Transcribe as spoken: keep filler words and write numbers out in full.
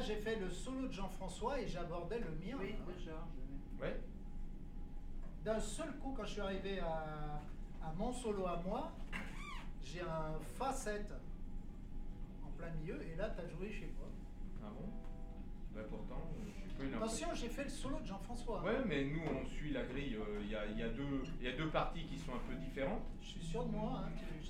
j'ai fait le solo de Jean-François et j'abordais le mien. Oui, hein. de Georges. Ouais. D'un seul coup, quand je suis arrivé à, à mon solo à moi, j'ai un Fa sept en plein milieu et là, tu as joué, je sais pas. Ah bon? Bah pourtant, j'ai pas eu l'impression. Attention, j'ai fait le solo de Jean-François. Ouais, mais nous on suit la grille. Il y, a, y, a deux, y a deux parties qui sont un peu différentes. Je suis sûr de moi. Hein, tu-